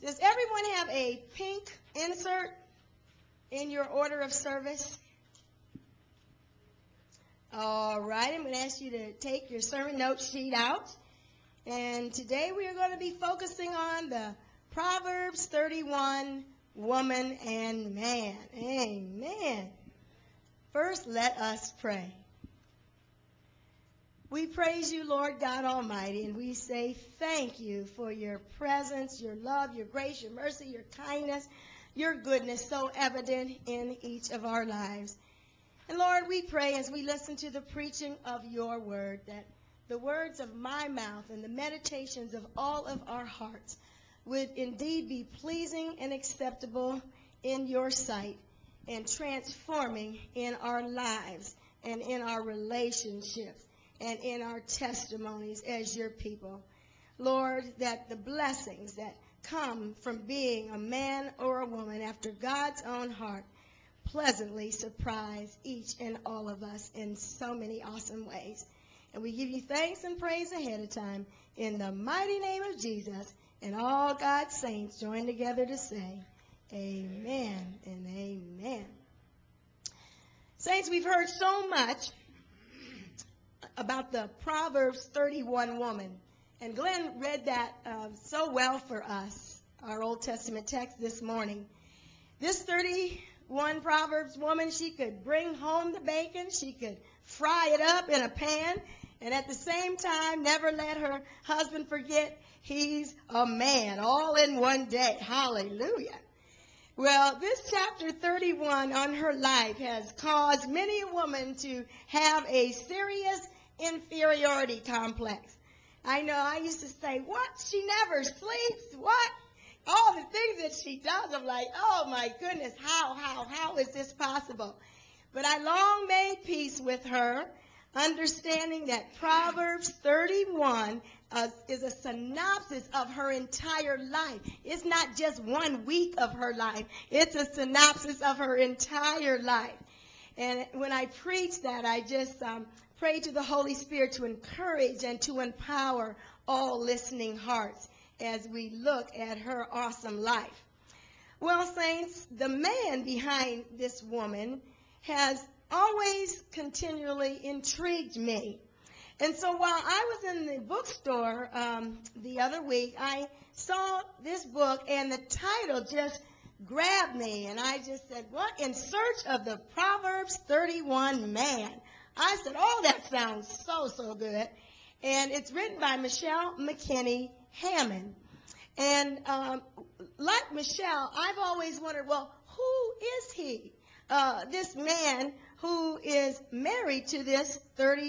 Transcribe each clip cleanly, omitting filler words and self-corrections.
Does everyone have a pink insert in your order of service? All right, I'm going to ask you to take your sermon note sheet out. And today we are going to be focusing on the Proverbs 31, woman and man. Amen. First, let us pray. We praise you, Lord God Almighty, and we say thank you for your presence, your love, your grace, your mercy, your kindness, your goodness so evident in each of our lives. And Lord, we pray as we listen to the preaching of your word that the words of my mouth and the meditations of all of our hearts would indeed be pleasing and acceptable in your sight and transforming in our lives and in our relationships and in our testimonies as your people. Lord, that the blessings that come from being a man or a woman after God's own heart pleasantly surprise each and all of us in so many awesome ways. And we give you thanks and praise ahead of time in the mighty name of Jesus, and all God's saints join together to say amen and amen. Saints, we've heard so much about the Proverbs 31 woman. And Glenn read that so well for us, our Old Testament text this morning. This 31 Proverbs woman, she could bring home the bacon, she could fry it up in a pan, and at the same time never let her husband forget he's a man, all in one day. Hallelujah. Well, this chapter 31 on her life has caused many a woman to have a serious inferiority complex. I know I used to say, what? She never sleeps? What? All the things that she does, I'm like, oh my goodness, how is this possible? But I long made peace with her, understanding that Proverbs 31 is a synopsis of her entire life. It's not just 1 week of her life. It's a synopsis of her entire life. And when I preach that, I just pray to the Holy Spirit to encourage and to empower all listening hearts as we look at her awesome life. Well, saints, the man behind this woman has always continually intrigued me. And so while I was in the bookstore the other week, I saw this book, and the title just grabbed me. And I just said, what? In Search of the Proverbs 31 Man. I said, oh, that sounds so good. And it's written by Michelle McKinney Hammond. And like Michelle, I've always wondered, well, who is he? This man who is married to this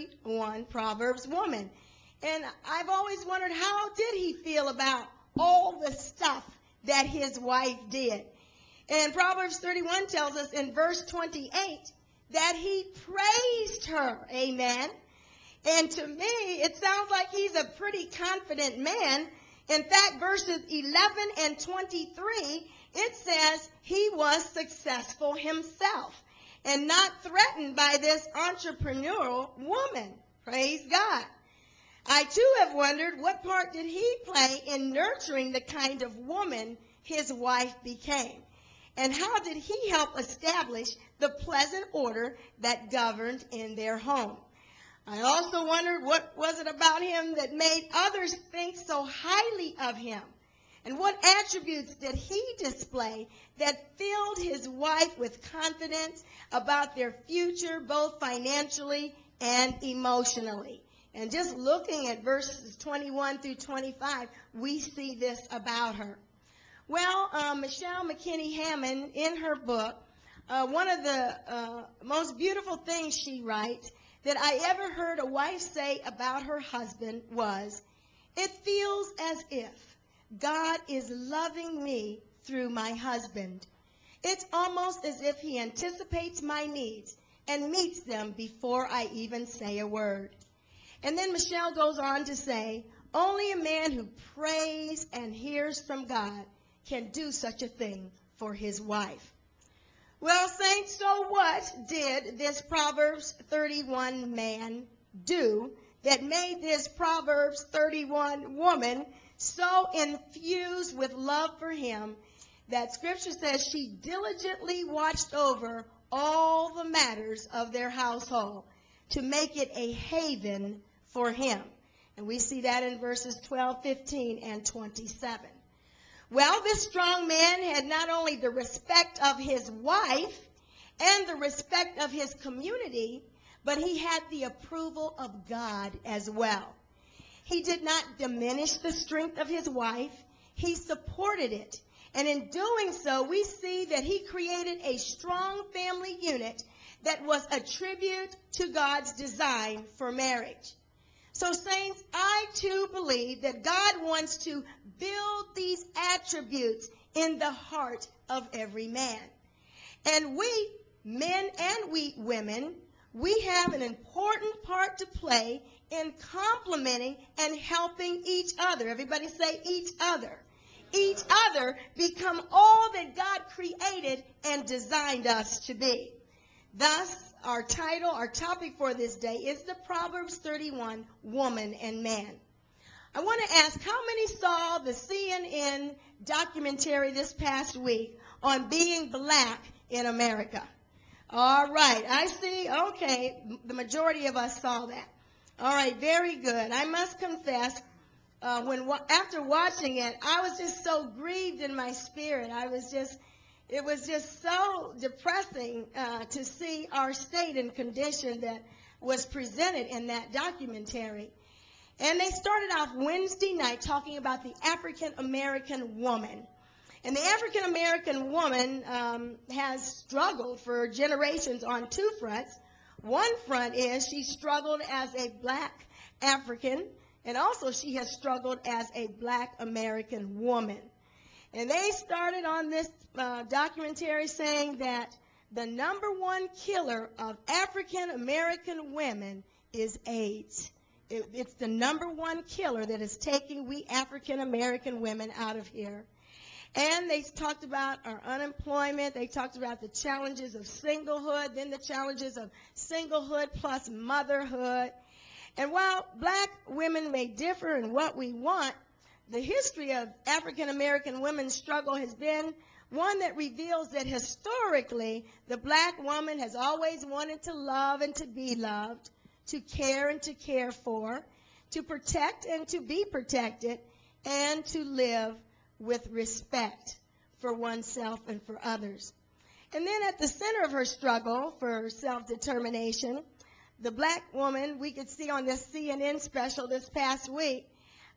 31 Proverbs woman. And I've always wondered, how did he feel about all the stuff that his wife did? And Proverbs 31 tells us in verse 28 that he praised her. Amen. And to me, it sounds like he's a pretty confident man. In fact, verses 11 and 23, it says he was successful himself and not threatened by this entrepreneurial woman. Praise God. I too have wondered, what part did he play in nurturing the kind of woman his wife became? And how did he help establish the pleasant order that governed in their home? I also wondered, what was it about him that made others think so highly of him? And what attributes did he display that filled his wife with confidence about their future, both financially and emotionally? And just looking at verses 21 through 25, we see this about her. Well, Michelle McKinney Hammond, in her book, one of the most beautiful things she writes that I ever heard a wife say about her husband was, it feels as if God is loving me through my husband. It's almost as if he anticipates my needs and meets them before I even say a word. And then Michelle goes on to say, only a man who prays and hears from God can do such a thing for his wife. Well, saints, so what did this Proverbs 31 man do that made this Proverbs 31 woman so infused with love for him that Scripture says she diligently watched over all the matters of their household to make it a haven for him. And we see that in verses 12, 15, and 27. Well, this strong man had not only the respect of his wife and the respect of his community, but he had the approval of God as well. He did not diminish the strength of his wife. He supported it. And in doing so, we see that he created a strong family unit that was a tribute to God's design for marriage. So, saints, I too believe that God wants to build these attributes in the heart of every man. And we, men and we, women, we have an important part to play in complementing and helping each other. Everybody say each other. Each other become all that God created and designed us to be. Thus, our title, our topic for this day is the Proverbs 31, Woman and Man. I want to ask, how many saw the CNN documentary this past week on being black in America? All right, I see. Okay, the majority of us saw that. All right, very good. I must confess, after watching it, I was just so grieved in my spirit. It was just so depressing to see our state and condition that was presented in that documentary. And they started off Wednesday night talking about the African American woman. And the African American woman has struggled for generations on two fronts. One front is she struggled as a black African, and also she has struggled as a black American woman. And they started on this documentary saying that the number one killer of African American women is AIDS. It's the number one killer that is taking we African American women out of here. And they talked about our unemployment. They talked about the challenges of singlehood, then the challenges of singlehood plus motherhood. And while black women may differ in what we want, the history of African American women's struggle has been one that reveals that historically the black woman has always wanted to love and to be loved, to care and to care for, to protect and to be protected, and to live with respect for oneself and for others. And then at the center of her struggle for self-determination, the black woman, we could see on this CNN special this past week,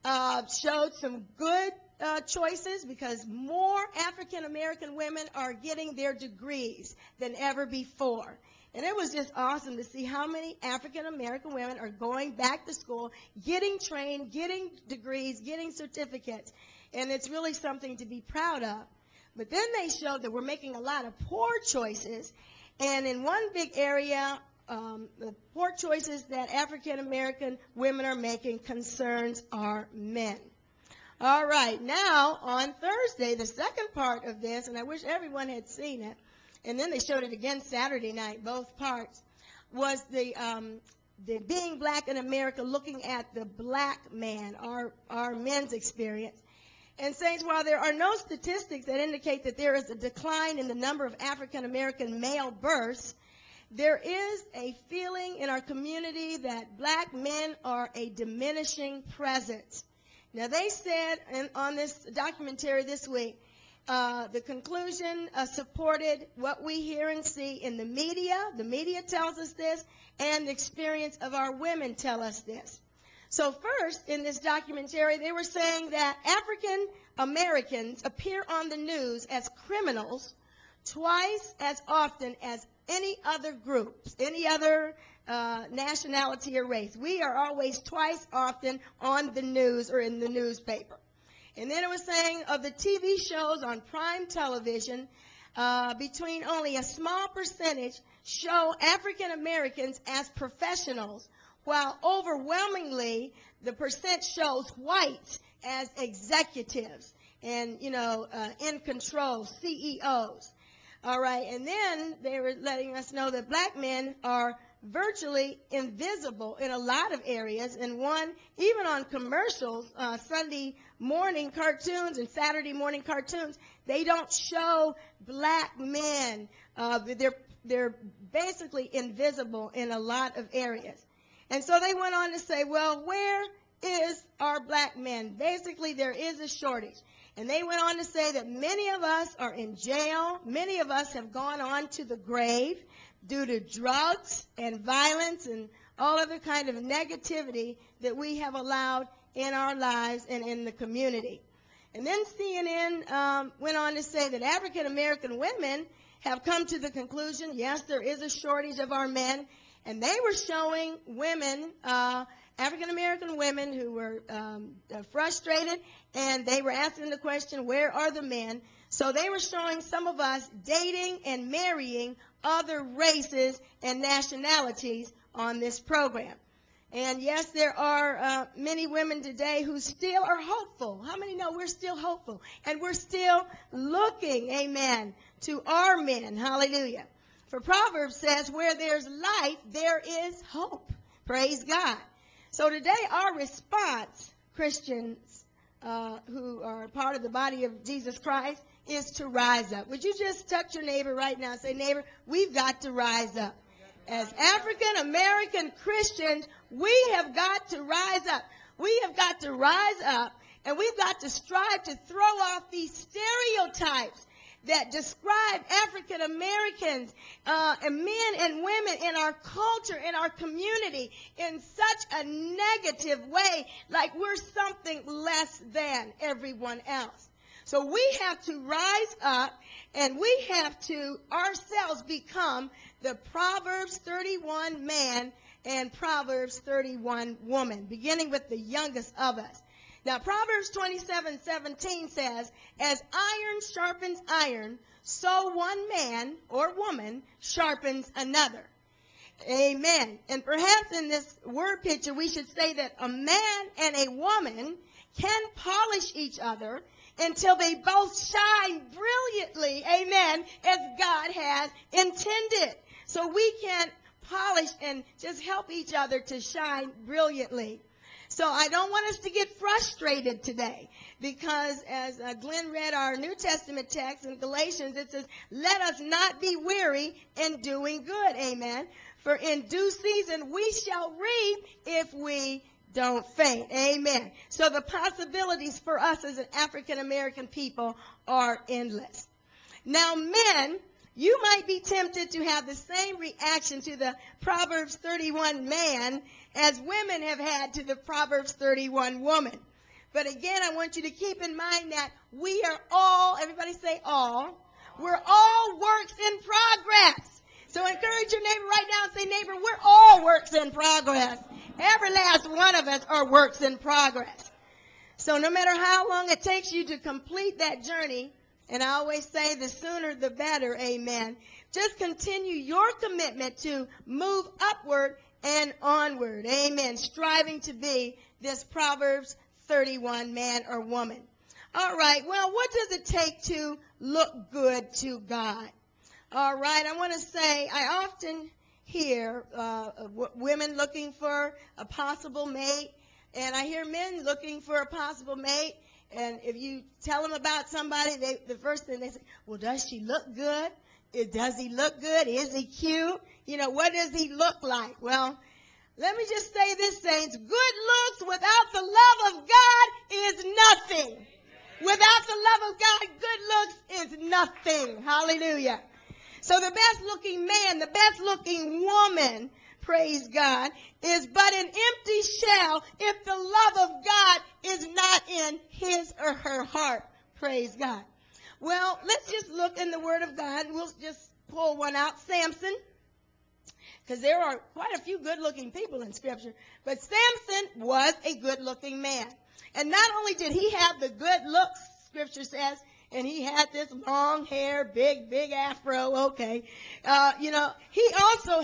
showed some good choices because more African American women are getting their degrees than ever before. And it was just awesome to see how many African American women are going back to school, getting trained, getting degrees, getting certificates. And it's really something to be proud of. But then they showed that we're making a lot of poor choices. And in one big area, the poor choices that African American women are making concerns our men. All right, now on Thursday, the second part of this, and I wish everyone had seen it, and then they showed it again Saturday night, both parts, was the being black in America, looking at the black man, our men's experience. And saints, while there are no statistics that indicate that there is a decline in the number of African American male births, there is a feeling in our community that black men are a diminishing presence. Now, they said on this documentary this week, the conclusion supported what we hear and see in the media. The media tells us this, and the experience of our women tell us this. So first, in this documentary, they were saying that African Americans appear on the news as criminals twice as often as any other groups, any other nationality or race. We are always twice often on the news or in the newspaper. And then it was saying of the TV shows on prime television, between only a small percentage show African Americans as professionals, while overwhelmingly the percent shows whites as executives and, in control, CEOs. All right, and then they were letting us know that black men are virtually invisible in a lot of areas. And one, even on commercials, Sunday morning cartoons and Saturday morning cartoons, they don't show black men. They're basically invisible in a lot of areas. And so they went on to say, well, where is our black men? Basically, there is a shortage. And they went on to say that many of us are in jail. Many of us have gone on to the grave due to drugs and violence and all other kind of negativity that we have allowed in our lives and in the community. And then CNN went on to say that African American women have come to the conclusion, yes, there is a shortage of our men. And they were showing women, African American women who were frustrated, and they were asking the question, where are the men? So they were showing some of us dating and marrying other races and nationalities on this program. And yes, there are many women today who still are hopeful. How many know we're still hopeful? And we're still looking, amen, to our men. Hallelujah. For Proverbs says, where there's light, there is hope. Praise God. So today our response, Christians who are part of the body of Jesus Christ, is to rise up. Would you just touch your neighbor right now and say, neighbor, we've got to rise up. As African American Christians, we have got to rise up. We have got to rise up, and we've got to strive to throw off these stereotypes that describe African Americans and men and women in our culture, in our community, in such a negative way, like we're something less than everyone else. So we have to rise up, and we have to ourselves become the Proverbs 31 man and Proverbs 31 woman, beginning with the youngest of us. Now, Proverbs 27:17 says, as iron sharpens iron, so one man or woman sharpens another. Amen. And perhaps in this word picture, we should say that a man and a woman can polish each other until they both shine brilliantly, amen, as God has intended. So we can polish and just help each other to shine brilliantly. So I don't want us to get frustrated today, because as Glenn read our New Testament text in Galatians, it says, let us not be weary in doing good, amen. For in due season we shall reap if we don't faint, amen. So the possibilities for us as an African American people are endless. Now, men, you might be tempted to have the same reaction to the Proverbs 31 man as women have had to the Proverbs 31 woman. But again, I want you to keep in mind that we are all, everybody say all, we're all works in progress. So encourage your neighbor right now and say, neighbor, we're all works in progress. Every last one of us are works in progress. So no matter how long it takes you to complete that journey, and I always say the sooner the better, amen, just continue your commitment to move upward and onward, amen, striving to be this Proverbs 31 man or woman. All right, well, what does it take to look good to God? All right, I want to say I often hear women looking for a possible mate, and I hear men looking for a possible mate. And if you tell them about somebody, the first thing they say, well, does she look good? Does he look good? Is he cute? You know, what does he look like? Well, let me just say this, saints. Good looks without the love of God is nothing. Without the love of God, good looks is nothing. Hallelujah. So the best looking man, the best looking woman, praise God, is but an empty shell if the love of God is not in his or her heart. Praise God. Well, let's just look in the Word of God, and we'll just pull one out. Samson, because there are quite a few good-looking people in Scripture, but Samson was a good-looking man. And not only did he have the good looks, Scripture says, and he had this long hair, big afro, okay. He also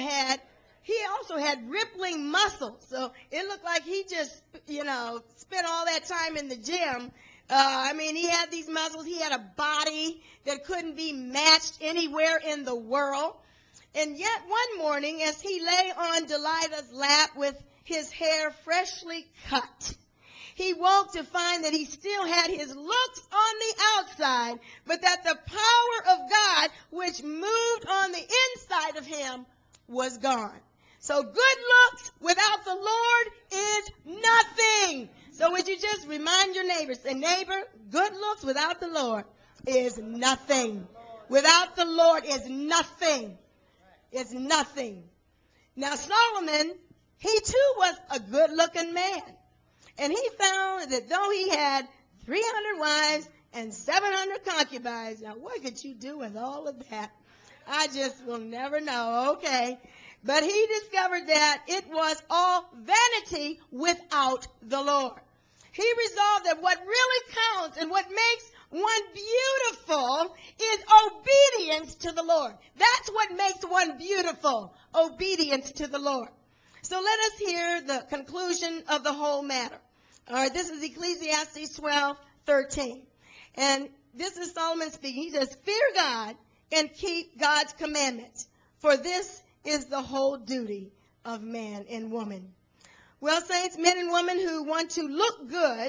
had rippling muscles. So it looked like he just, spent all that time in the gym. He had these muscles. He had a body that couldn't be matched anywhere in the world. And yet one morning, as he lay on Delilah's lap with his hair freshly cut, he woke to find that he still had his looks on the outside, but that the power of God, which moved on the inside of him, was gone. So good looks without the Lord is nothing. So would you just remind your neighbors, say, neighbor, good looks without the Lord is nothing. Without the Lord is nothing. It's nothing. Now Solomon, he too was a good-looking man. And he found that though he had 300 wives and 700 concubines, now what could you do with all of that? I just will never know. Okay. But he discovered that it was all vanity without the Lord. He resolved that what really counts and what makes one beautiful is obedience to the Lord. That's what makes one beautiful, obedience to the Lord. So let us hear the conclusion of the whole matter. All right, this is Ecclesiastes 12:13. And this is Solomon speaking. He says, fear God and keep God's commandments, for this is the whole duty of man and woman. Well, saints, men and women who want to look good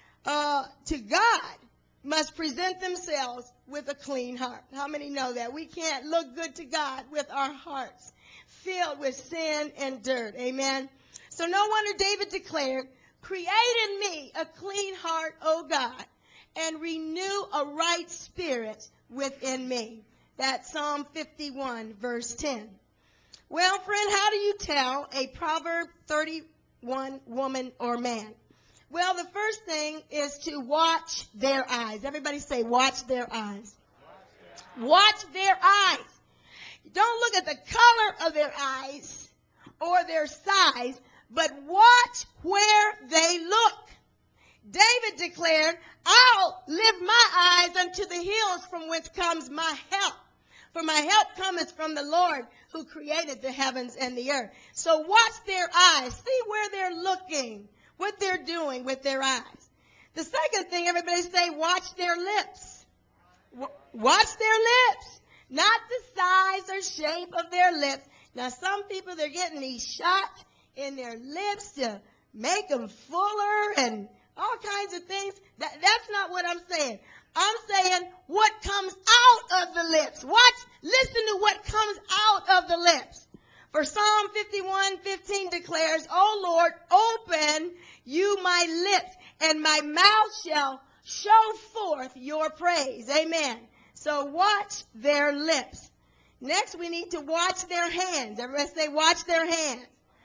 to God must present themselves with a clean heart. How many know that? We can't look good to God with our hearts filled with sin and dirt. Amen? So no wonder David declared, create in me a clean heart, O God, and renew a right spirit within me. That's Psalm 51, verse 10. Well, friend, how do you tell a Proverb 31 woman or man? Well, the first thing is to watch their eyes. Everybody say, watch their eyes. Watch their eyes. Don't look at the color of their eyes or their size, but watch where they look. David declared, I'll lift my eyes unto the hills from whence comes my help. For my help cometh from the Lord who created the heavens and the earth. So watch their eyes. See where they're looking, what they're doing with their eyes. The second thing, everybody say, watch their lips. Watch their lips. Not the size or shape of their lips. Now, some people, they're getting these shots in their lips to make them fuller and all kinds of things. That's not what I'm saying. I'm saying what comes out of the lips. Listen to what comes out of the lips. For Psalm 51:15 declares, O Lord, open you my lips, and my mouth shall show forth your praise. Amen. So watch their lips. Next, we need to watch their hands. Everybody say, watch their hands.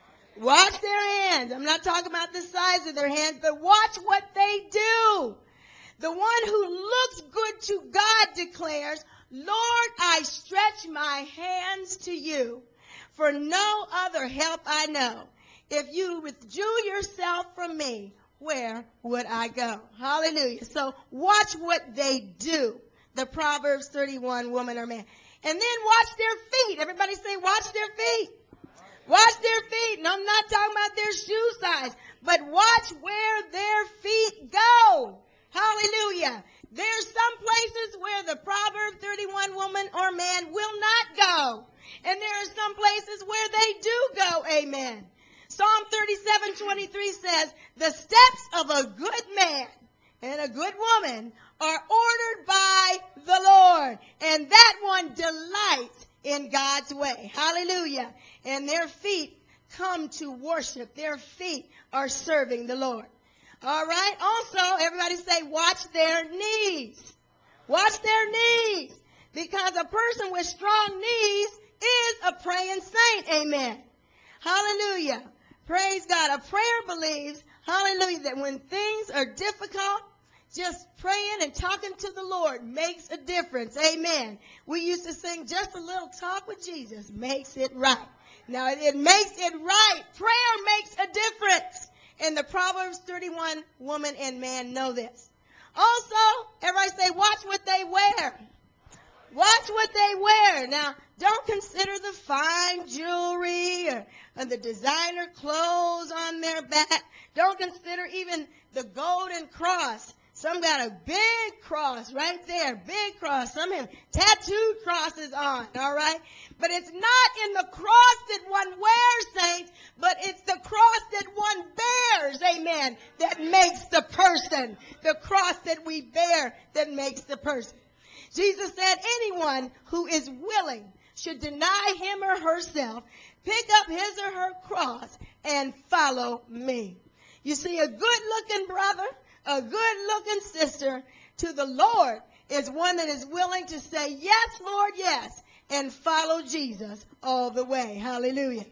Watch their hands. I'm not talking about the size of their hands, but watch what they do. The one who looks good to God declares, Lord, I stretch my hands to you, for no other help I know. If you withdrew yourself from me, where would I go? Hallelujah. So watch what they do, the Proverbs 31 woman or man. And then watch their feet. Everybody say, watch their feet. Watch their feet. And I'm not talking about their shoe size, but watch where their feet go. Hallelujah. There's some places where the Proverb 31 woman or man will not go. And there are some places where they do go. Amen. Psalm 37:23 says, the steps of a good man and a good woman are ordered by the Lord, and that one delights in God's way. Hallelujah. And their feet come to worship. Their feet are serving the Lord. All right. Also, everybody say, watch their knees. Watch their knees. Because a person with strong knees is a praying saint. Amen. Hallelujah. Praise God. A prayer believes, hallelujah, that when things are difficult, just praying and talking to the Lord makes a difference. Amen. We used to sing, just a little talk with Jesus makes it right. Now, it makes it right. Prayer makes a difference. And the Proverbs 31 woman and man know this. Also, everybody say, watch what they wear. Watch what they wear. Now, don't consider the fine jewelry or the designer clothes on their back. Don't consider even the golden cross. Some got a big cross right there, big cross. Some have tattooed crosses on, all right? But it's not in the cross that one wears, saints, but it's the cross that one bears, amen, that makes the person. The cross that we bear that makes the person. Jesus said anyone who is willing should deny him or herself, pick up his or her cross, and follow me. You see, a good-looking brother, a good-looking sister to the Lord is one that is willing to say, yes, Lord, yes, and follow Jesus all the way. Hallelujah.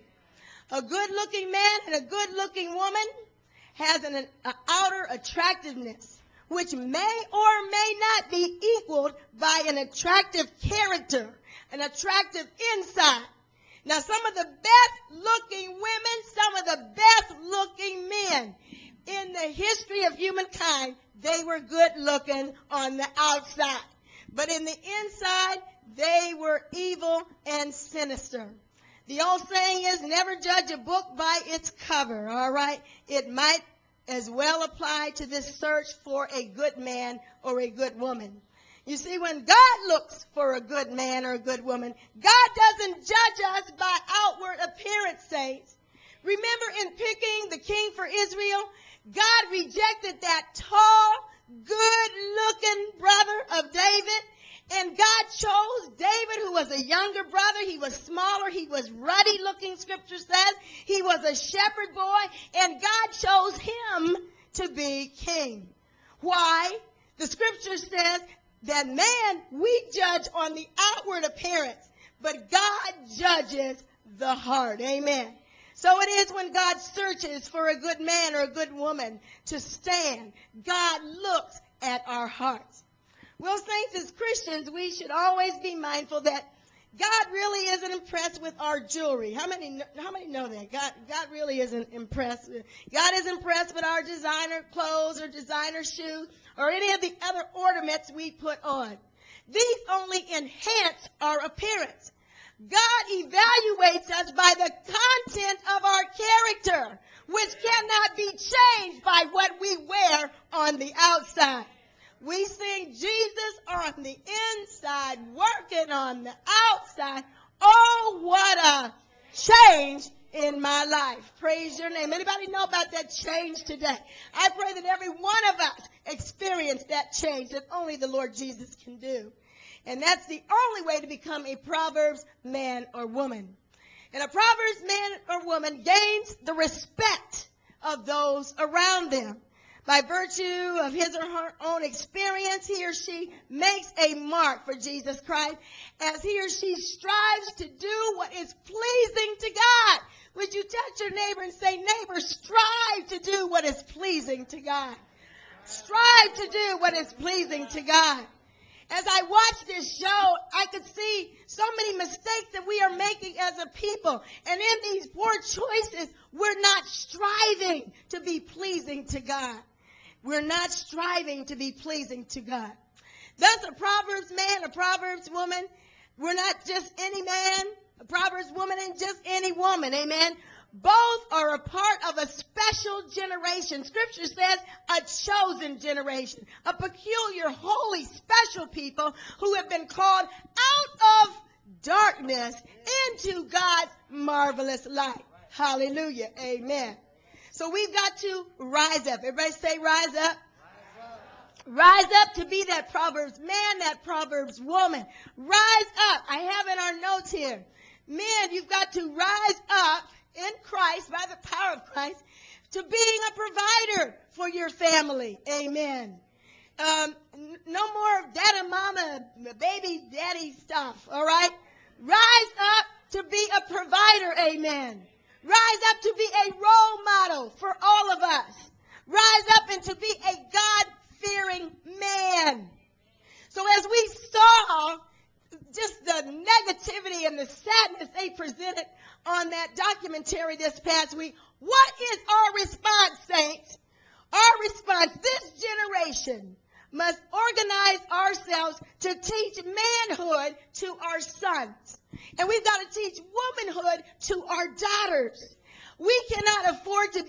A good-looking man and a good-looking woman has an outer attractiveness, which may or may not be equaled by an attractive character, an attractive inside. Now, some of the best-looking women, some of the best-looking men in the history of humankind, they were good-looking on the outside. But in the inside, they were evil and sinister. The old saying is, never judge a book by its cover, all right? It might as well apply to this search for a good man or a good woman. You see, when God looks for a good man or a good woman, God doesn't judge us by outward appearance, saints. Remember in picking the king for Israel, God rejected that tall, good-looking brother of David, and God chose David, who was a younger brother. He was smaller. He was ruddy-looking, Scripture says. He was a shepherd boy, and God chose him to be king. Why? The Scripture says that man, we judge on the outward appearance, but God judges the heart. Amen. So it is when God searches for a good man or a good woman to stand. God looks at our hearts. Well, saints, as Christians, we should always be mindful that God really isn't impressed with our jewelry. How many know that? God really isn't impressed. God is impressed with our designer clothes or designer shoes or any of the other ornaments we put on. These only enhance our appearance. God evaluates us by the content of our character, which cannot be changed by what we wear on the outside. We sing Jesus on the inside, working on the outside. Oh, what a change in my life. Praise your name. Anybody know about that change today? I pray that every one of us experience that change that only the Lord Jesus can do. And that's the only way to become a Proverbs man or woman. And a Proverbs man or woman gains the respect of those around them. By virtue of his or her own experience, he or she makes a mark for Jesus Christ as he or she strives to do what is pleasing to God. Would you touch your neighbor and say, neighbor, strive to do what is pleasing to God. Strive to do what is pleasing to God. As I watched this show, I could see so many mistakes that we are making as a people. And in these poor choices, we're not striving to be pleasing to God. We're not striving to be pleasing to God. Thus, a Proverbs man, a Proverbs woman, we're not just any man, a Proverbs woman, and just any woman. Amen. Both are a part of a special generation. Scripture says a chosen generation, a peculiar, holy, special people who have been called out of darkness into God's marvelous light. Hallelujah. Amen. So we've got to rise up. Everybody say rise up. Rise up to be that Proverbs man, that Proverbs woman. Rise up. I have in our notes here. Men, you've got to rise up in Christ, by the power of Christ, to being a provider for your family. Amen. No more dada mama, baby daddy stuff. All right. Rise up to be a provider. Amen. Rise up to be a role model for all of us. Rise up and to be a God-fearing man. So as we saw just the negativity and the sadness they presented on that documentary this past week, what is our response, saints? Our response, this generation must organize ourselves to teach manhood to our sons. And we've got to teach womanhood to our daughters. We cannot afford to be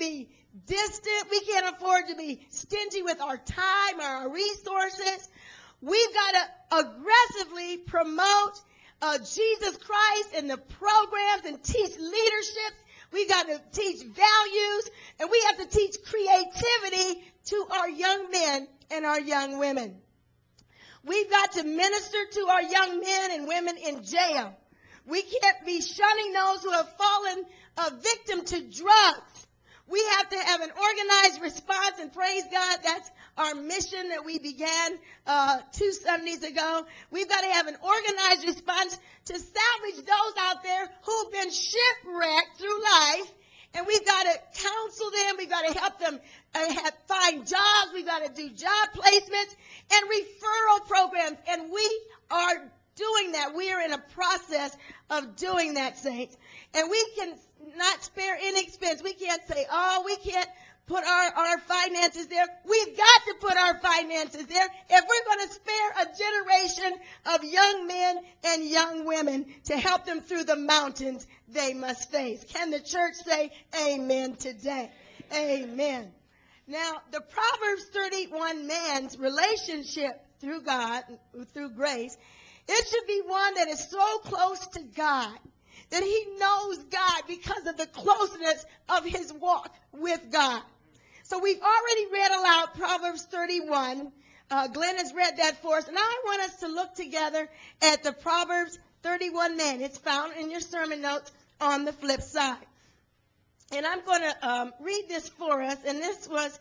distant. We can't afford to be stingy with our time or our resources. We've got to aggressively promote Jesus Christ in the programs and teach leadership. We've got to teach values, and we have to teach creativity to our young men and our young women. We've got to minister to our young men and women in jail. We can't be shunning those who have fallen a victim to drugs. We have to have an organized response, and praise God, that's our mission that we began 2 Sundays ago. We've got to have an organized response to salvage those out there who've been shipwrecked through life, and we've got to counsel them. We've got to help them find jobs. We've got to do job placements and referral programs, and we are doing that. We are in a process of doing that, saints. And we can not spare any expense. We can't say, oh, we can't put our finances there. We've got to put our finances there if we're going to spare a generation of young men and young women to help them through the mountains they must face. Can the church say amen today? Amen. Now, the Proverbs 31 man's relationship through God, through grace, it should be one that is so close to God that he knows God because of the closeness of his walk with God. So we've already read aloud Proverbs 31. Glenn has read that for us. And I want us to look together at the Proverbs 31 man. It's found in your sermon notes on the flip side. And I'm going to read this for us. And this was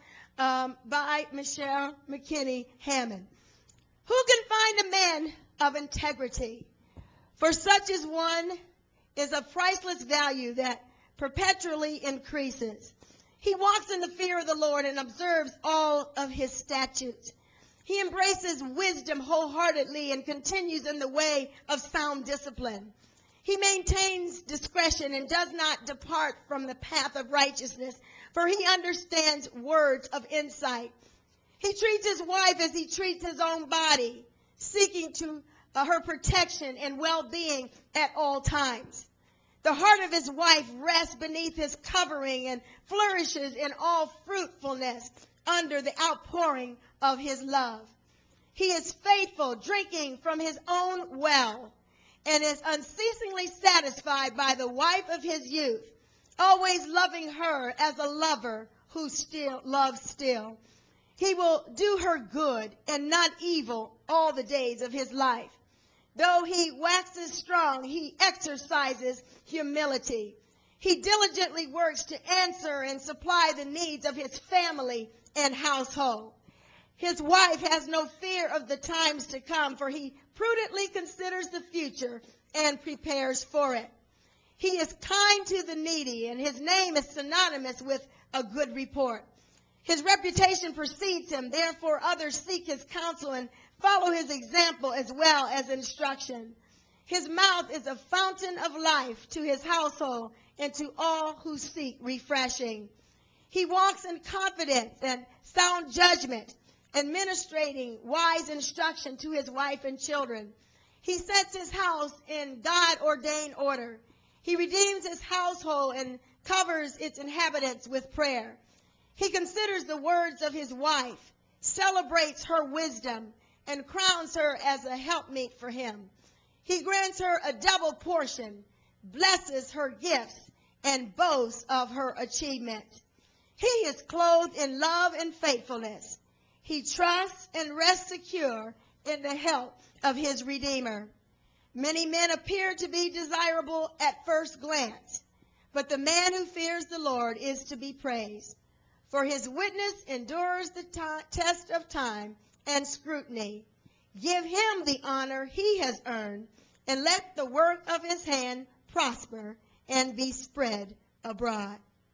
by Michelle McKinney Hammond. Who can find a man of integrity? For such as one is of priceless value that perpetually increases. He walks in the fear of the Lord and observes all of his statutes. He embraces wisdom wholeheartedly and continues in the way of sound discipline. He maintains discretion and does not depart from the path of righteousness, for he understands words of insight. He treats his wife as he treats his own body, seeking to her protection and well-being at all times. The heart of his wife rests beneath his covering and flourishes in all fruitfulness under the outpouring of his love. He is faithful, drinking from his own well, and is unceasingly satisfied by the wife of his youth, always loving her as a lover who still loves still. He will do her good and not evil all the days of his life. Though he waxes strong, he exercises humility. He diligently works to answer and supply the needs of his family and household. His wife has no fear of the times to come, for he prudently considers the future and prepares for it. He is kind to the needy, and his name is synonymous with a good report. His reputation precedes him, therefore others seek his counsel and follow his example as well as instruction. His mouth is a fountain of life to his household and to all who seek refreshing. He walks in confidence and sound judgment, administrating wise instruction to his wife and children. He sets his house in God-ordained order. He redeems his household and covers its inhabitants with prayer. He considers the words of his wife, celebrates her wisdom, and crowns her as a helpmeet for him. He grants her a double portion, blesses her gifts, and boasts of her achievement. He is clothed in love and faithfulness. He trusts and rests secure in the help of his Redeemer. Many men appear to be desirable at first glance, but the man who fears the Lord is to be praised. For his witness endures the test of time and scrutiny. Give him the honor he has earned, and let the work of his hand prosper and be spread abroad.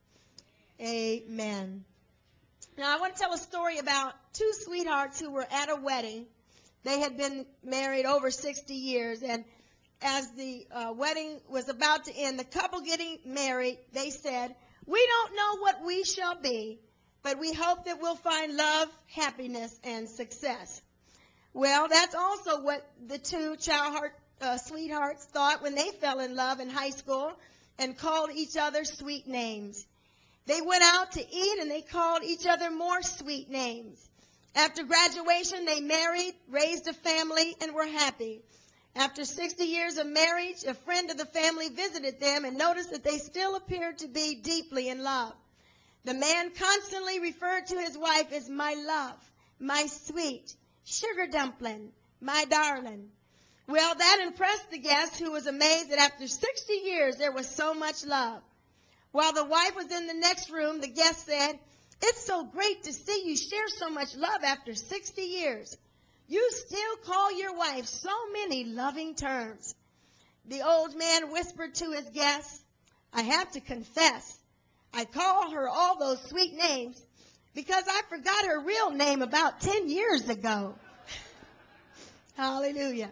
Amen. Now I want to tell a story about two sweethearts who were at a wedding. They had been married over 60 years, and as the wedding was about to end, the couple getting married, they said, "We don't know what we shall be, but we hope that we'll find love, happiness, and success." Well, that's also what the two sweethearts thought when they fell in love in high school and called each other sweet names. They went out to eat and they called each other more sweet names. After graduation, they married, raised a family, and were happy. After 60 years of marriage, a friend of the family visited them and noticed that they still appeared to be deeply in love. The man constantly referred to his wife as my love, my sweet, sugar dumpling, my darling. Well, that impressed the guest, who was amazed that after 60 years there was so much love. While the wife was in the next room, the guest said, "It's so great to see you share so much love after 60 years. You still call your wife so many loving terms." The old man whispered to his guest, "I have to confess, I call her all those sweet names because I forgot her real name about 10 years ago." Hallelujah.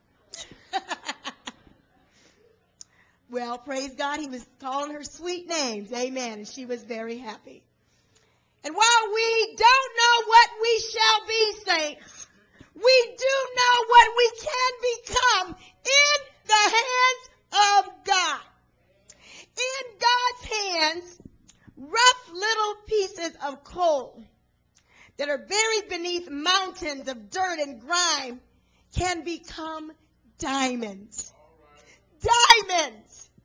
Well, praise God, he was calling her sweet names. Amen. And she was very happy. And while we don't know what we shall be, saints, we do know what we can become in the hands of God. In God's hands, rough little pieces of coal that are buried beneath mountains of dirt and grime can become diamonds. Diamonds.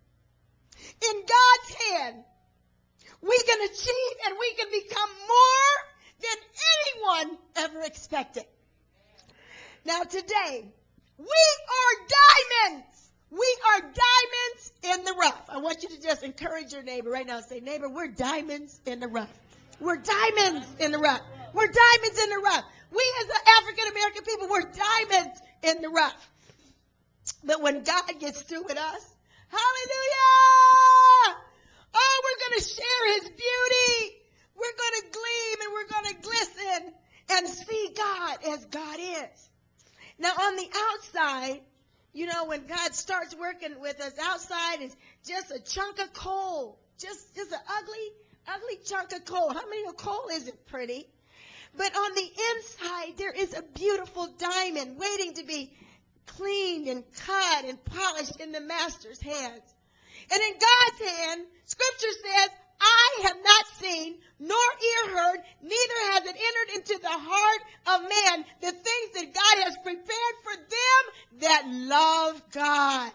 In God's hand, we can achieve and we can become more than anyone ever expected. Now today, we are diamonds. We are diamonds in the rough. I want you to just encourage your neighbor right now and say, "Neighbor, we're diamonds in the rough." We're diamonds in the rough. We're diamonds in the rough. We as the African American people, we're diamonds in the rough. But when God gets through with us, hallelujah! Oh, we're going to share his beauty. We're going to gleam and we're going to glisten and see God as God is. Now, on the outside, you know, when God starts working with us, outside is just a chunk of coal. Just an ugly chunk of coal. How many of coal isn't pretty? But on the inside, there is a beautiful diamond waiting to be cleaned and cut and polished in the master's hands. And in God's hand, Scripture says, "I have not seen, nor ear heard, neither has it entered into the heart of man the things that God has prepared for them that love God."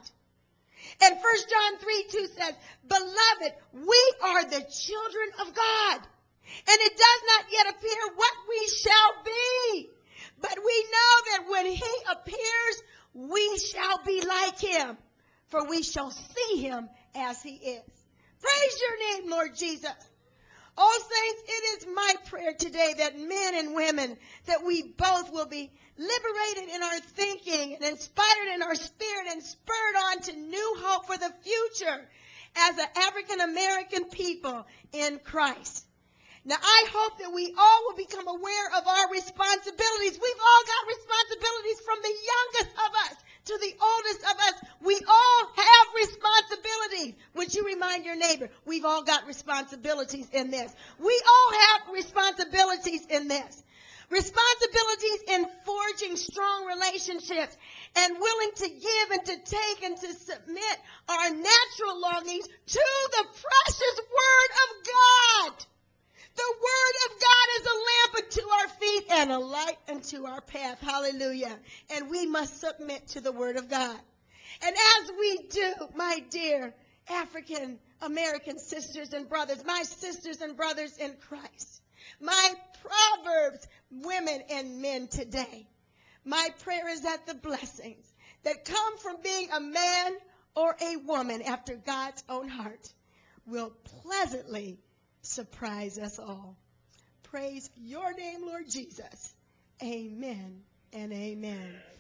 And 1 John 3:2 says, "Beloved, we are the children of God, and it does not yet appear what we shall be. But we know that when he appears, we shall be like him, for we shall see him as he is." Praise your name, Lord Jesus. Oh, saints, it is my prayer today that men and women, that we both will be liberated in our thinking and inspired in our spirit and spurred on to new hope for the future as an African American people in Christ. Now, I hope that we all will become aware of our responsibilities. We've all got responsibilities, from the youngest of us to the oldest of us. We all have responsibilities. Would you remind your neighbor, we've all got responsibilities in this. We all have responsibilities in this. Responsibilities in forging strong relationships and willing to give and to take and to submit our natural longings to the precious Word of God. The Word of God is a lamp unto our feet and a light unto our path. Hallelujah. And we must submit to the Word of God. And as we do, my dear African American sisters and brothers, my sisters and brothers in Christ, my Proverbs women and men today, my prayer is that the blessings that come from being a man or a woman after God's own heart will pleasantly surprise us all. Praise your name, Lord Jesus. Amen and amen.